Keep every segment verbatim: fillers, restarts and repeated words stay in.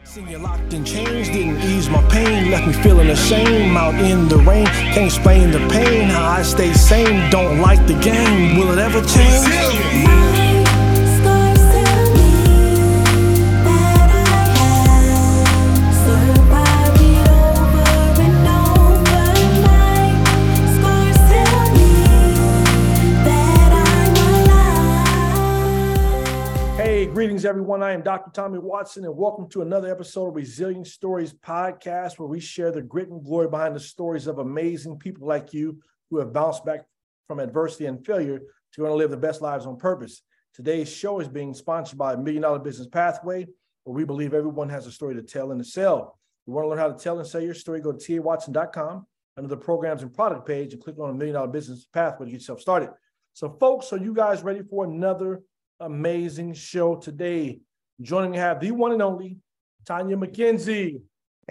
Seeing you locked in chains didn't ease my pain, left me feeling the same out in the rain. Can't explain the pain, how I stay sane. Don't like the game, will it ever change? Greetings, everyone. I am Doctor Tommy Watson, and welcome to another episode of Resilient Stories Podcast, where we share the grit and glory behind the stories of amazing people like you who have bounced back from adversity and failure to want to live the best lives on purpose. Today's show is being sponsored by Million Dollar Business Pathway, where we believe everyone has a story to tell and to sell. If you want to learn how to tell and sell your story, go to T A Watson dot com under the programs and product page and click on the Million Dollar Business Pathway to get yourself started. So, folks, are you guys ready for another amazing show today? Joining me, have the one and only Tanya McKenzie.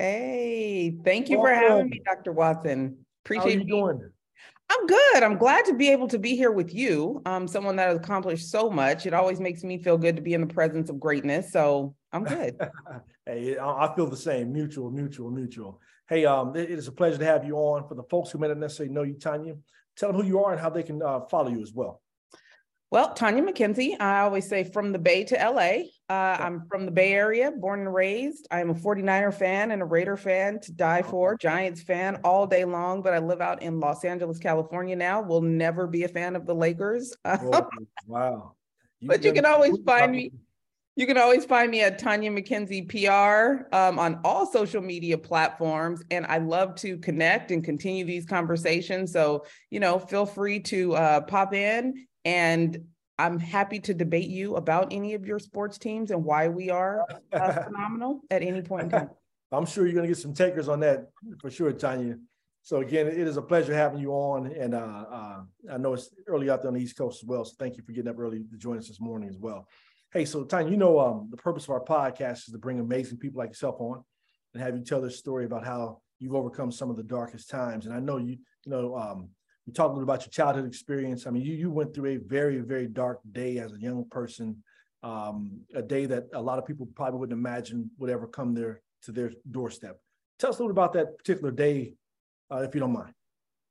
Hey, thank you Welcome. for having me, Doctor Watson. Appreciate How are you me. doing? I'm good. I'm glad to be able to be here with you. Um, someone that has accomplished so much. It always makes me feel good to be in the presence of greatness. So I'm good. Hey, I feel the same. Mutual, mutual, mutual. Hey, um, it is a pleasure to have you on. For the folks who may not necessarily know you, Tanya, tell them who you are and how they can uh, follow you as well. Well, Tanya McKenzie, I always say from the Bay to L A. Uh, I'm from the Bay Area, born and raised. I am a forty-niner fan and a Raider fan to die for, Giants fan all day long, but I live out in Los Angeles, California now. Will never be a fan of the Lakers. Oh, wow. You but you can always find me. You can always find me at Tanya McKenzie P R um, on all social media platforms. And I love to connect and continue these conversations. So, you know, feel free to uh, pop in. And I'm happy to debate you about any of your sports teams and why we are uh, phenomenal at any point in time. I'm sure you're going to get some takers on that for sure, Tanya. So again, it is a pleasure having you on. And uh, uh, I know it's early out there on the East Coast as well. So thank you for getting up early to join us this morning as well. Hey, so Tanya, you know, um, the purpose of our podcast is to bring amazing people like yourself on and have you tell their story about how you've overcome some of the darkest times. And I know you, you know, um, you talked a little about your childhood experience. I mean, you you went through a very, very dark day as a young person, um, a day that a lot of people probably wouldn't imagine would ever come there to their doorstep. Tell us a little about that particular day, uh, if you don't mind.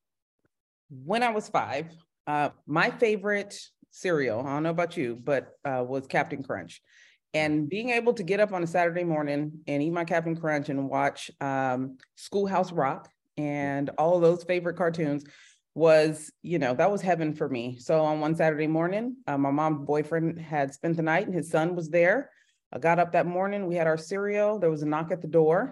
When I was five, uh, my favorite cereal, I don't know about you, but uh, was Captain Crunch. And being able to get up on a Saturday morning and eat my Captain Crunch and watch um, Schoolhouse Rock and all of those favorite cartoons was, you know, that was heaven for me. So on one Saturday morning, uh, my mom's boyfriend had spent the night and his son was there. I got up that morning, we had our cereal, there was a knock at the door.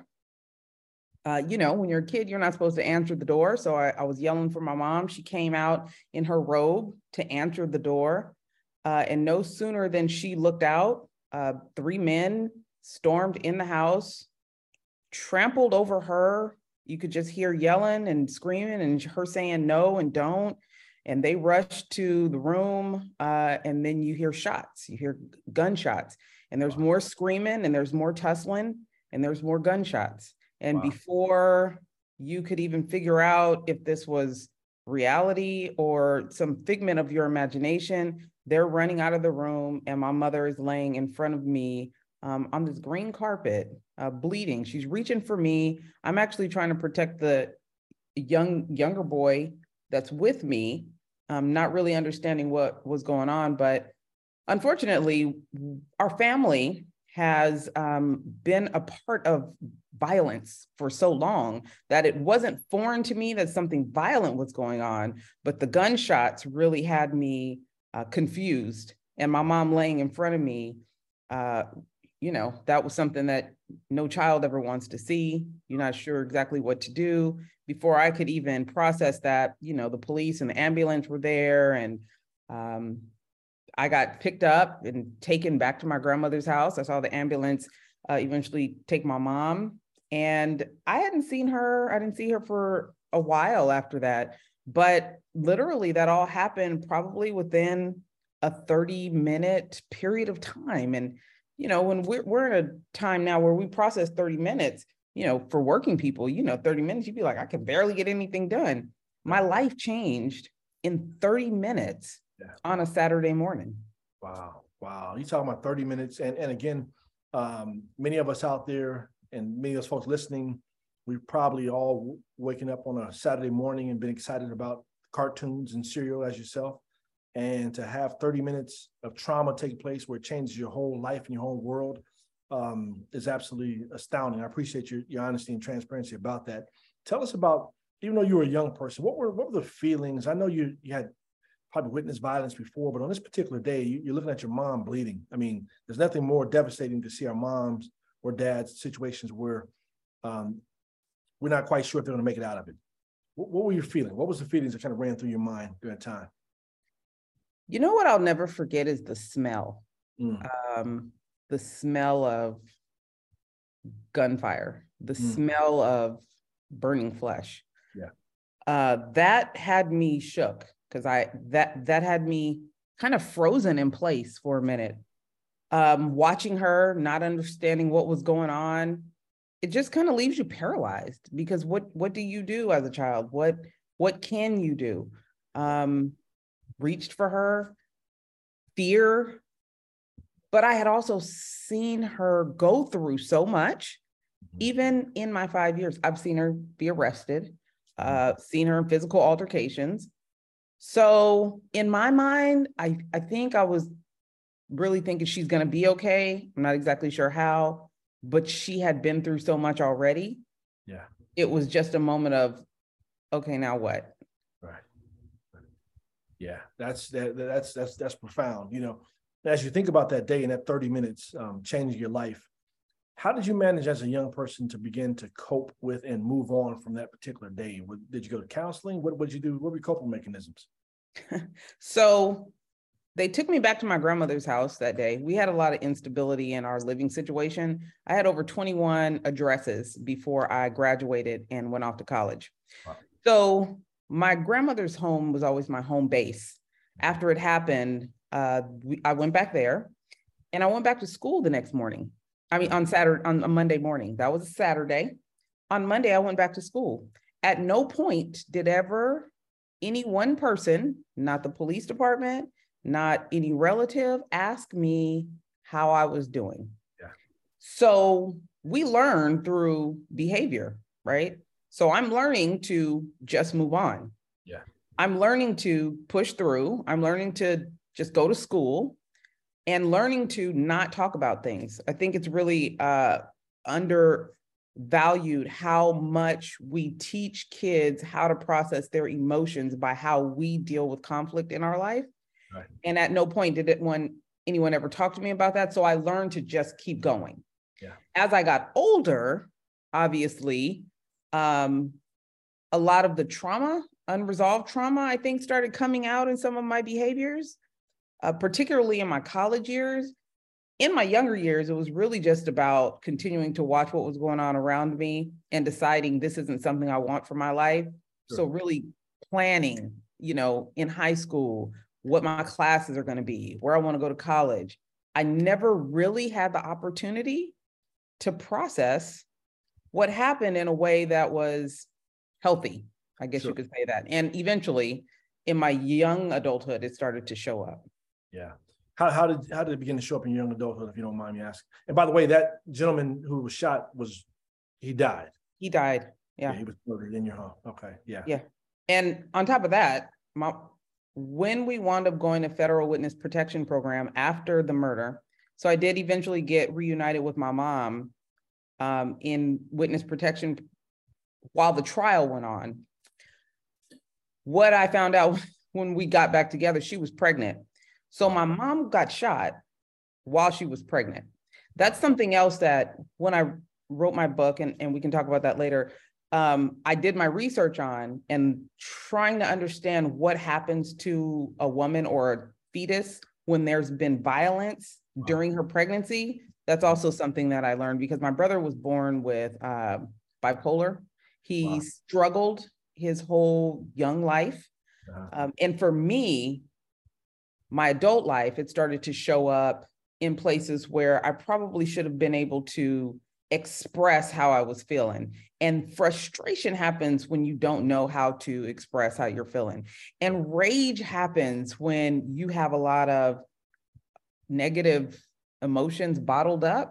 Uh, you know, when you're a kid, you're not supposed to answer the door. So I, I was yelling for my mom. She came out in her robe to answer the door. Uh, and no sooner than she looked out, uh, three men stormed in the house, trampled over her. You could just hear yelling and screaming and her saying no and don't. And they rushed to the room uh, and then you hear shots, you hear gunshots and there's more screaming and there's more tussling and there's more gunshots. And wow. Before you could even figure out if this was reality or some figment of your imagination, they're running out of the room and my mother is laying in front of me um, on this green carpet, uh, bleeding. She's reaching for me. I'm actually trying to protect the young younger boy that's with me, um, not really understanding what was going on. But unfortunately, our family has um, been a part of violence for so long that it wasn't foreign to me that something violent was going on, but the gunshots really had me uh, confused. And my mom laying in front of me, uh, you know, that was something that no child ever wants to see. You're not sure exactly what to do. Before I could even process that, you know, the police and the ambulance were there and um, I got picked up and taken back to my grandmother's house. I saw the ambulance uh, eventually take my mom. And I hadn't seen her, I didn't see her for a while after that. But literally that all happened probably within a thirty minute period of time. And, you know, when we're, we're in a time now where we process thirty minutes, you know, for working people, you know, thirty minutes, you'd be like, I can barely get anything done. My life changed in thirty minutes yeah. on a Saturday morning. Wow. Wow. You talking about thirty minutes. And, and again, Um, many of us out there and many of those folks listening, we've probably all waking up on a Saturday morning and been excited about cartoons and cereal as yourself. And to have thirty minutes of trauma take place where it changes your whole life and your whole world um, is absolutely astounding. I appreciate your, your honesty and transparency about that. Tell us about, even though you were a young person, what were what were the feelings? I know you you had probably witnessed violence before, but on this particular day, you, you're looking at your mom bleeding. I mean, there's nothing more devastating to see our moms or dads situations where um, we're not quite sure if they're going to make it out of it. What, what were you feeling? What was the feelings that kind of ran through your mind during that time? You know what I'll never forget is the smell. Mm. Um, the smell of gunfire, the Mm. smell of burning flesh. Yeah. Uh, that had me shook because I that that had me kind of frozen in place for a minute. Um, watching her, not understanding what was going on, it just kind of leaves you paralyzed because what what do you do as a child? What what can you do? Um, reached for her, fear, but I had also seen her go through so much. Even in my five years, I've seen her be arrested, uh, seen her in physical altercations. So in my mind, I, I think I was really thinking she's going to be okay. I'm not exactly sure how, but she had been through so much already. Yeah. It was just a moment of, okay, now what? Right. Yeah, that's that, that's that's that's profound. You know, as you think about that day and that thirty minutes um, changing your life, how did you manage as a young person to begin to cope with and move on from that particular day? What, did you go to counseling? What did you do? What were your coping mechanisms? So they took me back to my grandmother's house that day. We had a lot of instability in our living situation. I had over twenty-one addresses before I graduated and went off to college. Wow. So my grandmother's home was always my home base. After it happened, uh, we, I went back there and I went back to school the next morning. I mean, on Saturday, on a Monday morning. That was a Saturday. On Monday, I went back to school. At no point did ever any one person, not the police department, not any relative, ask me how I was doing. Yeah. So we learn through behavior, right? So I'm learning to just move on. Yeah. I'm learning to push through. I'm learning to just go to school and learning to not talk about things. I think it's really uh, undervalued how much we teach kids how to process their emotions by how we deal with conflict in our life. Right. And at no point did it when anyone ever talk to me about that. So I learned to just keep going. Yeah. As I got older, obviously, um, a lot of the trauma, unresolved trauma, I think started coming out in some of my behaviors, uh, particularly in my college years. In my younger years, it was really just about continuing to watch what was going on around me and deciding this isn't something I want for my life. Sure. So really planning, you know, in high school, what my classes are going to be, where I want to go to college. I never really had the opportunity to process what happened in a way that was healthy, I guess. Sure. You could say that. And eventually, in my young adulthood, it started to show up. Yeah. How, how did how did it begin to show up in your young adulthood, if you don't mind me asking? And by the way, that gentleman who was shot was, he died. He died. Yeah. Yeah, he was murdered in your home. Okay. Yeah. Yeah. And on top of that, my, when we wound up going to federal witness protection program after the murder, so I did eventually get reunited with my mom um, in witness protection while the trial went on. What I found out when we got back together, she was pregnant. So my mom got shot while she was pregnant. That's something else that when I wrote my book, and, and we can talk about that later, um, I did my research on and trying to understand what happens to a woman or a fetus when there's been violence during her pregnancy. That's also something that I learned because my brother was born with uh, bipolar. He wow. struggled his whole young life. Uh-huh. Um, and for me, my adult life, it started to show up in places where I probably should have been able to express how I was feeling. And frustration happens when you don't know how to express how you're feeling. And rage happens when you have a lot of negative emotions bottled up.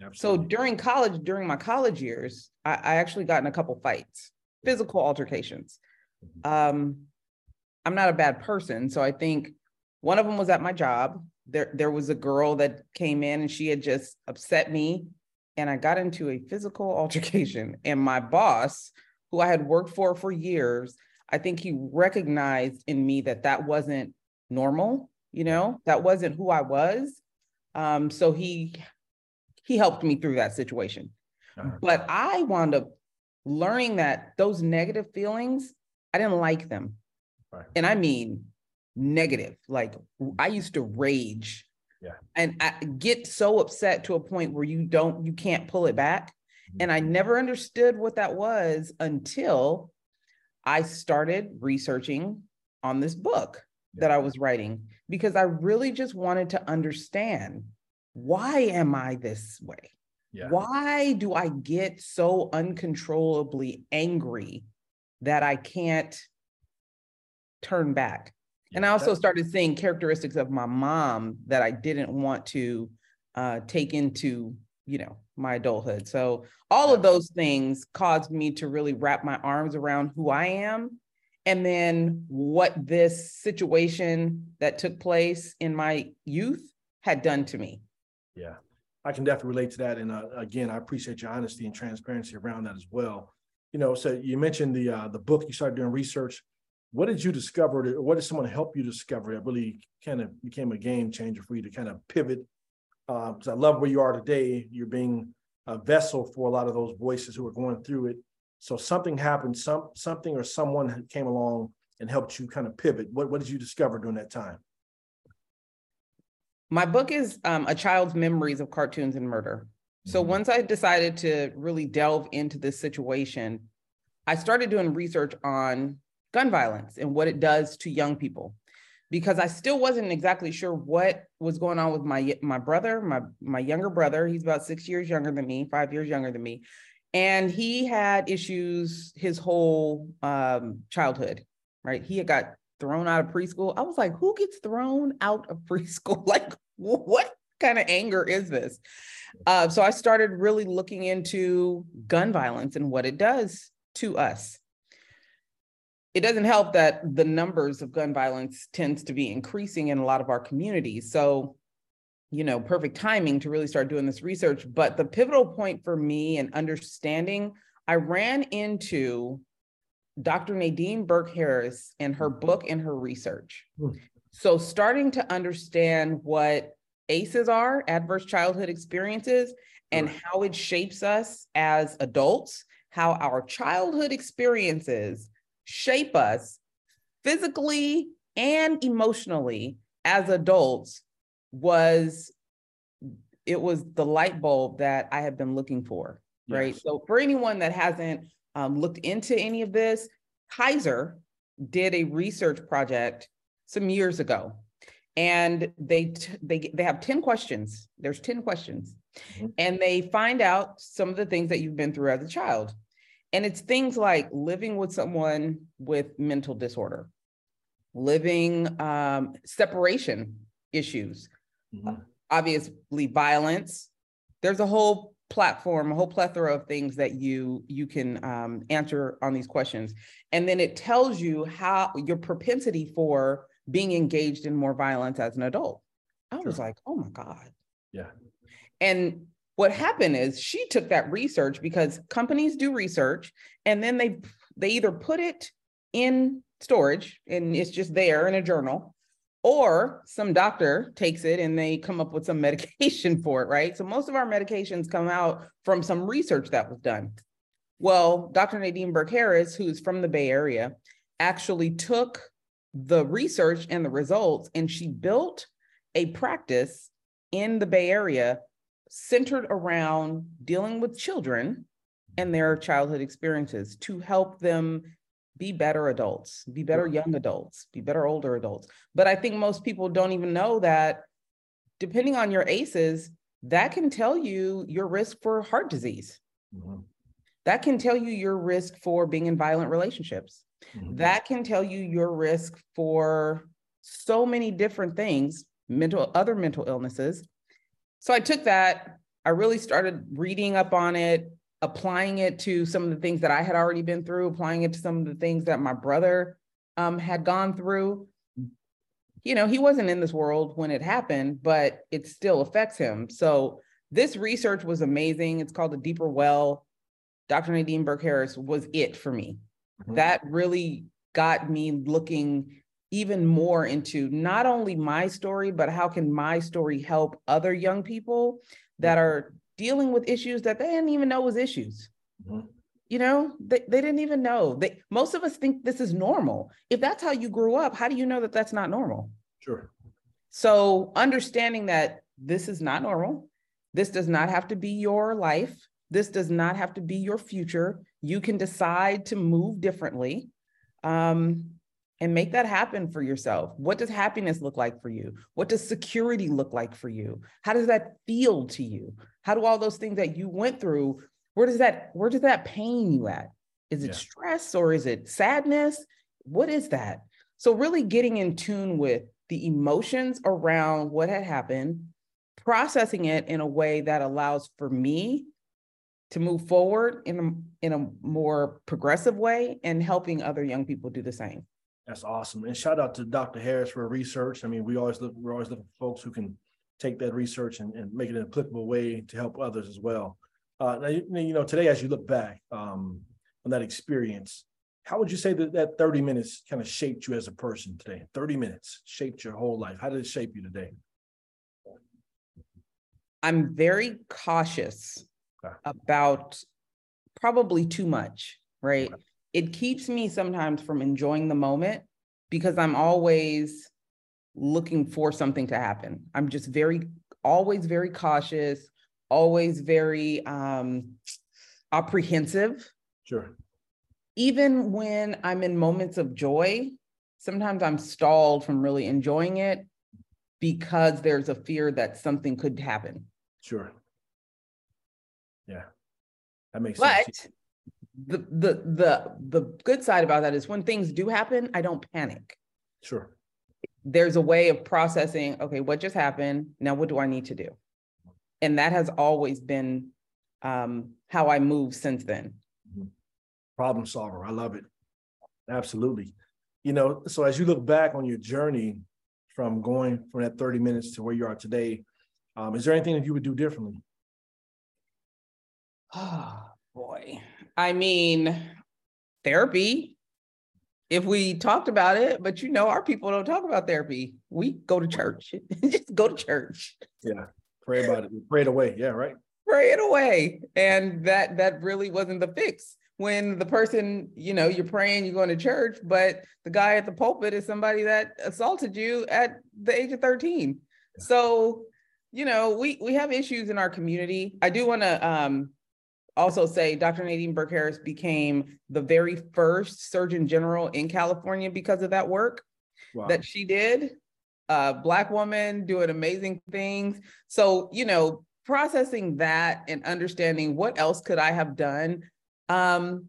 Absolutely. So during college, during my college years, I, I actually got in a couple fights, physical altercations. Um, I'm not a bad person. So I think one of them was at my job. There, there was a girl that came in and she had just upset me. And I got into a physical altercation. And my boss, who I had worked for for years, I think he recognized in me that that wasn't normal, you know, that wasn't who I was. Um, so he, he helped me through that situation. Uh-huh. But I wound up learning that those negative feelings, I didn't like them. Right. And I mean, negative, like I used to rage. Yeah. And I get so upset to a point where you don't, you can't pull it back. Mm-hmm. And I never understood what that was until I started researching on this book yeah. that I was writing, because I really just wanted to understand, why am I this way? Yeah. Why do I get so uncontrollably angry that I can't turn back? Yeah. And I also started seeing characteristics of my mom that I didn't want to uh, take into, you know, my adulthood. So all yeah. of those things caused me to really wrap my arms around who I am, and then what this situation that took place in my youth had done to me. Yeah, I can definitely relate to that. And uh, again, I appreciate your honesty and transparency around that as well. You know, so you mentioned the uh, the book, you started doing research. What did you discover, or what did someone help you discover that really kind of became a game changer for you to kind of pivot? Because uh, I love where you are today. You're being a vessel for a lot of those voices who are going through it. So something happened, some something or someone came along and helped you kind of pivot. What, what did you discover during that time? My book is um, A Child's Memories of Cartoons and Murder. So mm-hmm. once I decided to really delve into this situation, I started doing research on gun violence and what it does to young people, because I still wasn't exactly sure what was going on with my, my brother, my, my younger brother. He's about six years younger than me, five years younger than me. And he had issues his whole um, childhood, right? He had got thrown out of preschool. I was like, who gets thrown out of preschool? Like, what kind of anger is this? Uh, so I started really looking into gun violence and what it does to us. It doesn't help that the numbers of gun violence tends to be increasing in a lot of our communities. So, you know, perfect timing to really start doing this research. But the pivotal point for me in understanding, I ran into Doctor Nadine Burke Harris and her book and her research. Mm. So starting to understand what A C Es are, adverse childhood experiences, and sure. how it shapes us as adults, how our childhood experiences shape us physically and emotionally as adults, was, it was the light bulb that I have been looking for, yes. right? So for anyone that hasn't um, looked into any of this, Kaiser did a research project some years ago, and they t- they they have ten questions. There's ten questions, mm-hmm. and they find out some of the things that you've been through as a child. And it's things like living with someone with mental disorder, living um, separation issues, mm-hmm. obviously violence. There's a whole platform, a whole plethora of things that you you can um, answer on these questions. And then it tells you how your propensity for being engaged in more violence as an adult. I sure. was like, oh my God. Yeah. And what happened is she took that research, because companies do research and then they they either put it in storage and it's just there in a journal, or some doctor takes it and they come up with some medication for it, right? So most of our medications come out from some research that was done. Well, Doctor Nadine Burke Harris, who's from the Bay Area, actually took the research and the results, and she built a practice in the Bay Area centered around dealing with children and their childhood experiences to help them be better adults, be better young adults, be better older adults. But I think most people don't even know that depending on your A C Es, that can tell you your risk for heart disease. Mm-hmm. That can tell you your risk for being in violent relationships. Mm-hmm. That can tell you your risk for so many different things, mental, other mental illnesses. So I took that I really started reading up on it, applying it to some of the things that I had already been through, applying it to some of the things that my brother um, had gone through. You know, he wasn't in this world when it happened, but it still affects him. So this research was amazing. It's called The Deeper Well. Doctor Nadine Burke Harris was it for me. Mm-hmm. That really got me looking even more into not only my story, but how can my story help other young people that are dealing with issues that they didn't even know was issues. Mm-hmm. You know, they, they didn't even know. They, most of us think this is normal. If that's how you grew up, how do you know that that's not normal? Sure. So understanding that this is not normal, this does not have to be your life. This does not have to be your future. You can decide to move differently um, and make that happen for yourself. What does happiness look like for you? What does security look like for you? How does that feel to you? How do all those things that you went through, where does that, where does that pain you at? Is it yeah. stress or is it sadness? What is that? So really getting in tune with the emotions around what had happened, processing it in a way that allows for me to move forward in a, in a more progressive way and helping other young people do the same. That's awesome. And shout out to Doctor Harris for research. I mean, we always look, we're always looking for folks who can take that research and, and make it an applicable way to help others as well. Uh, now, you, you know, today, as you look back um, on that experience, how would you say that that thirty minutes kind of shaped you as a person today? thirty minutes shaped your whole life. How did it shape you today? I'm very cautious okay. about probably too much, right? Okay. It keeps me sometimes from enjoying the moment because I'm always looking for something to happen. I'm just very, always very cautious, always very um, apprehensive. Sure. Even when I'm in moments of joy, sometimes I'm stalled from really enjoying it because there's a fear that something could happen. Sure. Yeah, that makes but sense. But the, the, the, the good side about that is when things do happen, I don't panic. Sure. There's a way of processing, okay, what just happened? Now, what do I need to do? And that has always been um, how I move since then. Mm-hmm. Problem solver. I love it. Absolutely. You know, so as you look back on your journey from going from that thirty minutes to where you are today, um, is there anything that you would do differently? Oh, boy. I mean, therapy, if we talked about it, but you know, our people don't talk about therapy. We go to church. Just go to church. Yeah. Pray about it. Pray it away. Yeah, right. Pray it away. And that that really wasn't the fix. When the person, you know, you're praying, you're going to church, but the guy at the pulpit is somebody that assaulted you at the age of thirteen. Yeah. So, you know, we we have issues in our community. I do want to um, also say Doctor Nadine Burke Harris became the very first Surgeon General in California because of that work wow. that she did. A Black woman doing amazing things. So, you know, processing that and understanding what else could I have done. Um,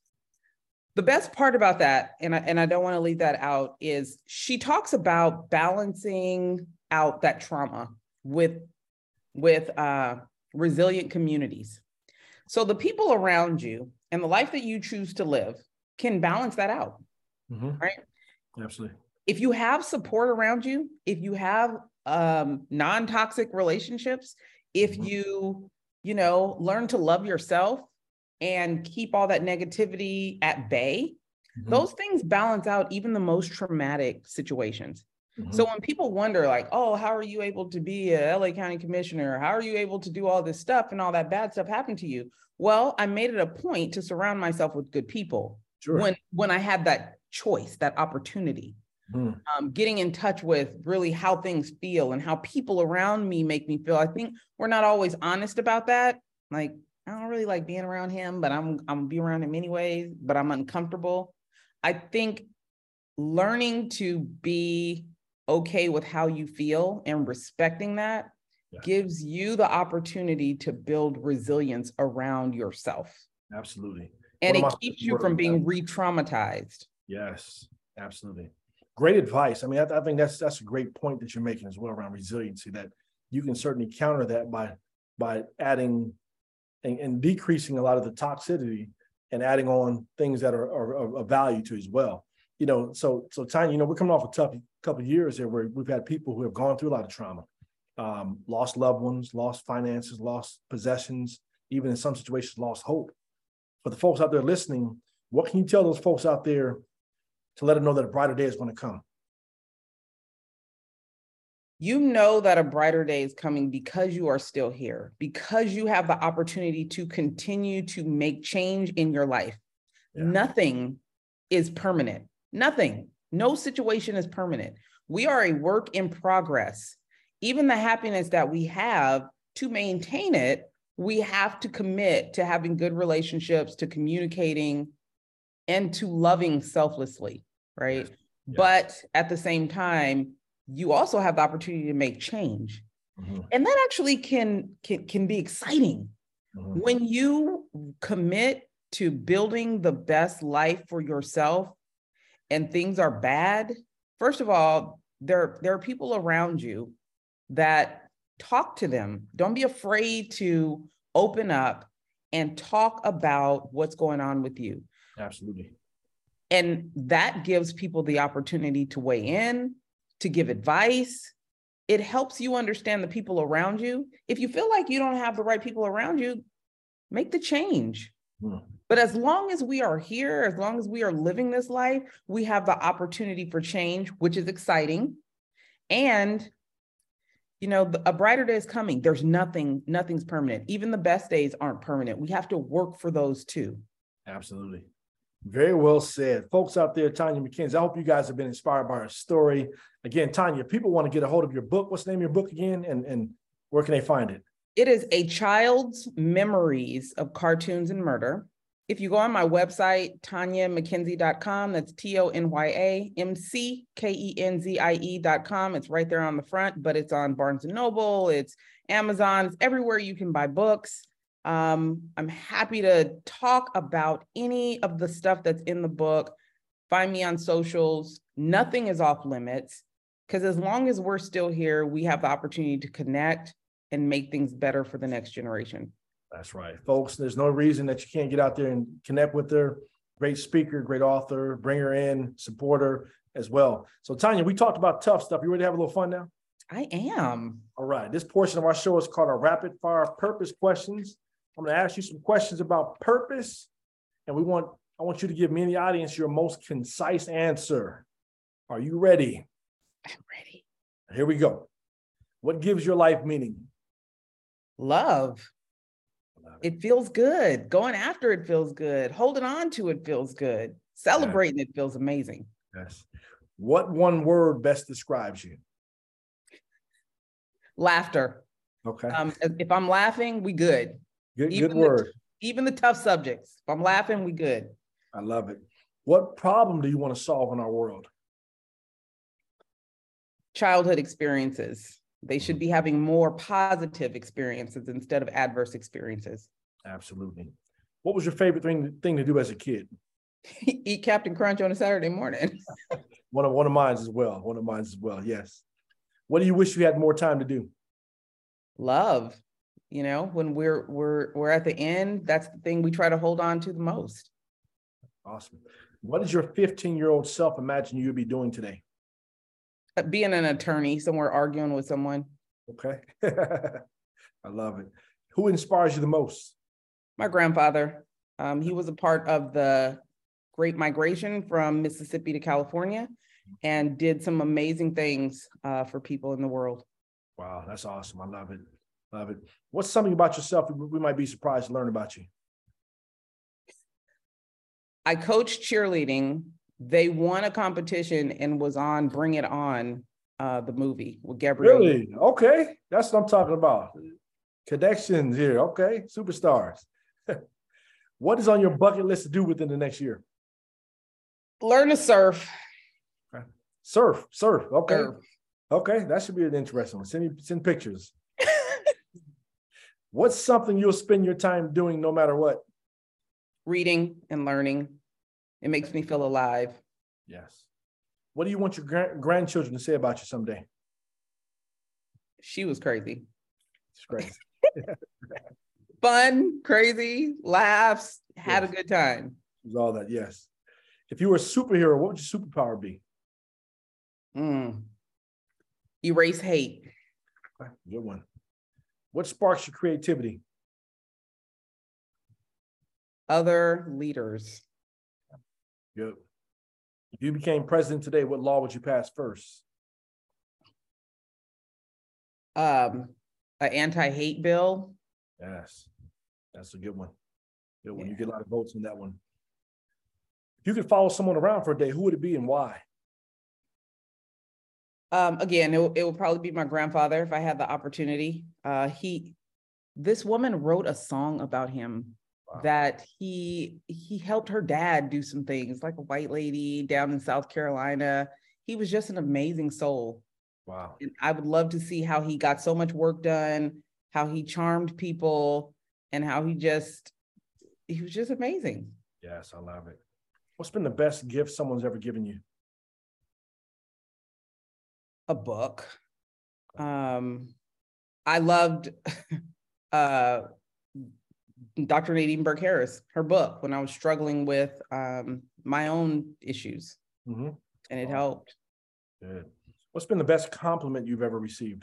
the best part about that, and I, and I don't want to leave that out, is she talks about balancing out that trauma with, with uh, resilient communities. So the people around you and the life that you choose to live can balance that out, mm-hmm. right? Absolutely. If you have support around you, if you have um, non-toxic relationships, if mm-hmm. you, you know, learn to love yourself and keep all that negativity at bay, mm-hmm. those things balance out even the most traumatic situations. Mm-hmm. So when people wonder like, oh, how are you able to be a L A County commissioner? How are you able to do all this stuff and all that bad stuff happened to you? Well, I made it a point to surround myself with good people sure. when, when I had that choice, that opportunity. Mm. Um, getting in touch with really how things feel and how people around me make me feel. I think we're not always honest about that. Like, I don't really like being around him, but I'm, I'm gonna be around him anyways, but I'm uncomfortable. I think learning to be okay with how you feel and respecting that yeah. gives you the opportunity to build resilience around yourself. Absolutely. And it keeps you from being re-traumatized. Yes, absolutely. Great advice. I mean, I, I think that's that's a great point that you're making as well around resiliency, that you can certainly counter that by by adding and, and decreasing a lot of the toxicity and adding on things that are, are of value to as well. You know, so so Tanya, you know, we're coming off a tough couple of years here where we've had people who have gone through a lot of trauma, um, lost loved ones, lost finances, lost possessions, even in some situations, lost hope. For the folks out there listening, what can you tell those folks out there to let them know that a brighter day is going to come? You know that a brighter day is coming because you are still here, because you have the opportunity to continue to make change in your life. Yeah. Nothing is permanent. Nothing. No situation is permanent. We are a work in progress. Even the happiness that we have, to maintain it, we have to commit to having good relationships, to communicating, and to loving selflessly, right? Yes. Yes. But at the same time, you also have the opportunity to make change. Mm-hmm. And that actually can, can, can be exciting. Mm-hmm. When you commit to building the best life for yourself and things are bad, first of all, there, there are people around you that talk to them. Don't be afraid to open up and talk about what's going on with you. Absolutely. And that gives people the opportunity to weigh in, to give advice. It helps you understand the people around you. If you feel like you don't have the right people around you, make the change. Hmm. But as long as we are here, as long as we are living this life, we have the opportunity for change, which is exciting. And, you know, a brighter day is coming. There's nothing, nothing's permanent. Even the best days aren't permanent. We have to work for those too. Absolutely. Very well said. Folks out there, Tanya McKenzie, I hope you guys have been inspired by her story. Again, Tanya, people want to get a hold of your book. What's the name of your book again? And, and where can they find it? It is A Child's Memories of Cartoons and Murder. If you go on my website, tanya mckenzie dot com, that's T O N Y A M C K E N Z I E dot com. It's right there on the front, but it's on Barnes and Noble, it's Amazon, it's everywhere you can buy books. Um, I'm happy to talk about any of the stuff that's in the book. Find me on socials. Nothing is off limits, because as long as we're still here, we have the opportunity to connect and make things better for the next generation. That's right, folks. There's no reason that you can't get out there and connect with her. Great speaker, great author, bring her in, support her as well. So Tanya, we talked about tough stuff. You ready to have a little fun now? I am. All right. This portion of our show is called our rapid fire purpose questions. I'm going to ask you some questions about purpose, and we want I want you to give me and the audience your most concise answer. Are you ready? I'm ready. Here we go. What gives your life meaning? Love. Love it. It feels good. Going after it feels good. Holding on to it feels good. Celebrating yes. It feels amazing. Yes. What one word best describes you? Laughter. Okay. Um, if I'm laughing, we good. Good, even good word. The, even the tough subjects. If I'm laughing, we good. I love it. What problem do you want to solve in our world? Childhood experiences. They should be having more positive experiences instead of adverse experiences. Absolutely. What was your favorite thing, thing to do as a kid? Eat Captain Crunch on a Saturday morning. one of one of mine as well. One of mine as well. Yes. What do you wish you had more time to do? Love. You know, when we're we're we're at the end, that's the thing we try to hold on to the most. Awesome. What does your fifteen-year-old self imagine you would be doing today? Being an attorney, somewhere arguing with someone. Okay. I love it. Who inspires you the most? My grandfather. Um, he was a part of the Great Migration from Mississippi to California and did some amazing things uh, for people in the world. Wow, that's awesome. I love it. Love it. What's something about yourself we might be surprised to learn about you? I coached cheerleading. They won a competition and was on Bring It On, uh, the movie with Gabrielle. Really? Okay. That's what I'm talking about. Connections here. Okay. Superstars. What is on your bucket list to do within the next year? Learn to surf. Okay. Surf. Surf. Okay. Surf. Okay. That should be an interesting one. Send me, send pictures. What's something you'll spend your time doing no matter what? Reading and learning. It makes me feel alive. Yes. What do you want your gra- grandchildren to say about you someday? She was crazy. It's crazy. Fun, crazy, laughs, had yes. a good time. It was all that, yes. If you were a superhero, what would your superpower be? Mm. Erase hate. Okay, good one. What sparks your creativity? Other leaders. Good. If you became president today, what law would you pass first? Um, an anti-hate bill. Yes, that's a good one. Good one. Yeah. You get a lot of votes in that one. If you could follow someone around for a day, who would it be and why? Um, again, it, it would probably be my grandfather if I had the opportunity. Uh, he, this woman wrote a song about him. Wow. That he he helped her dad do some things, like a white lady down in South Carolina. He was just an amazing soul. Wow. And I would love to see how he got so much work done, how he charmed people, and how he just, he was just amazing. Yes, I love it. What's been the best gift someone's ever given you? A book. Um, I loved uh, Doctor Nadine Burke Harris, her book, when I was struggling with um, my own issues, mm-hmm. and it oh. helped. Good. What's been the best compliment you've ever received?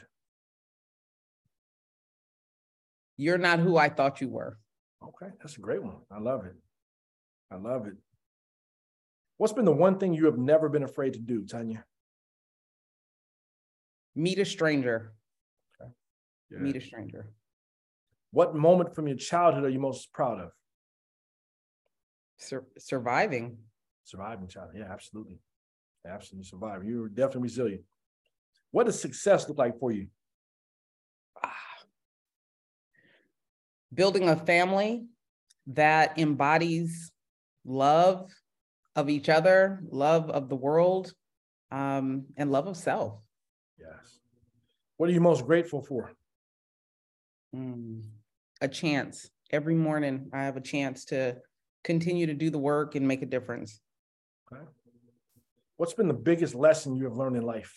You're not who I thought you were. Okay, that's a great one. I love it. I love it. What's been the one thing you have never been afraid to do, Tanya? Meet a stranger. Okay. Yeah. Meet a stranger. What moment from your childhood are you most proud of? Sur- surviving. Surviving childhood. Yeah, absolutely. Absolutely surviving. You were definitely resilient. What does success look like for you? Ah. Building a family that embodies love of each other, love of the world, um, and love of self. Yes. What are you most grateful for? Mm, a chance. Every morning I have a chance to continue to do the work and make a difference. Okay. What's been the biggest lesson you have learned in life?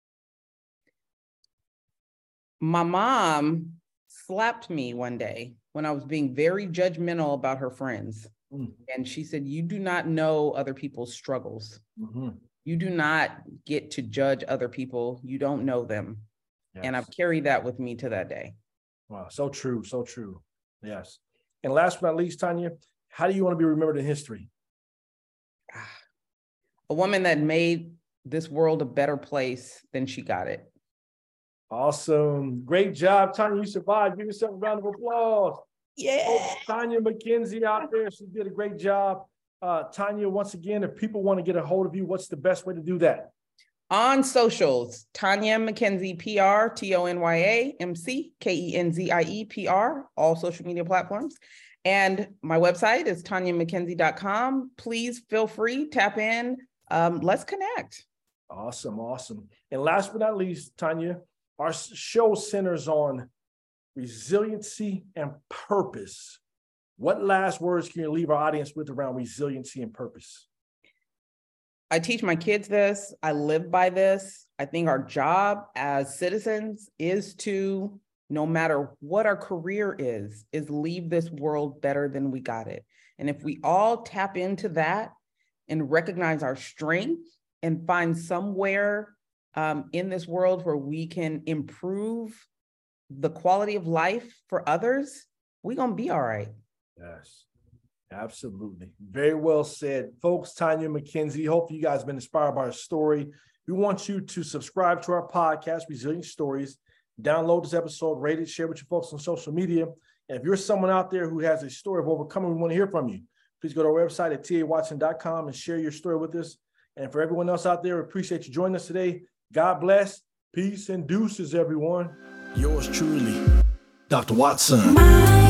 My mom slapped me one day when I was being very judgmental about her friends. Mm. And she said, you do not know other people's struggles. Mm-hmm. You do not get to judge other people. You don't know them. Yes. And I've carried that with me to that day. Wow, so true, so true. Yes. And last but not least, Tanya, how do you want to be remembered in history? A woman that made this world a better place than she got it. Awesome. Great job, Tanya. You survived. Give yourself a round of applause. Yeah. Oh, Tanya McKenzie out there. She did a great job. Uh, Tanya, once again, if people want to get a hold of you, what's the best way to do that? On socials, Tanya McKenzie P R, T O N Y A M C K E N Z I E P R, all social media platforms. And my website is tanya mckenzie dot com. Please feel free, tap in. Um, let's connect. Awesome, awesome. And last but not least, Tanya, our show centers on resiliency and purpose. What last words can you leave our audience with around resiliency and purpose? I teach my kids this. I live by this. I think our job as citizens is to, no matter what our career is, is leave this world better than we got it. And if we all tap into that and recognize our strength and find somewhere um, in this world where we can improve the quality of life for others, we're gonna be all right. Yes. Absolutely. Very well said. Folks, Tanya McKenzie, hopefully you guys have been inspired by her story. We want you to subscribe to our podcast, Resilient Stories. Download this episode, rate it, share with your folks on social media. And if you're someone out there who has a story of overcoming, we want to hear from you. Please go to our website at T A Watson dot com and share your story with us. And for everyone else out there, we appreciate you joining us today. God bless. Peace and deuces, everyone. Yours truly, Doctor Watson.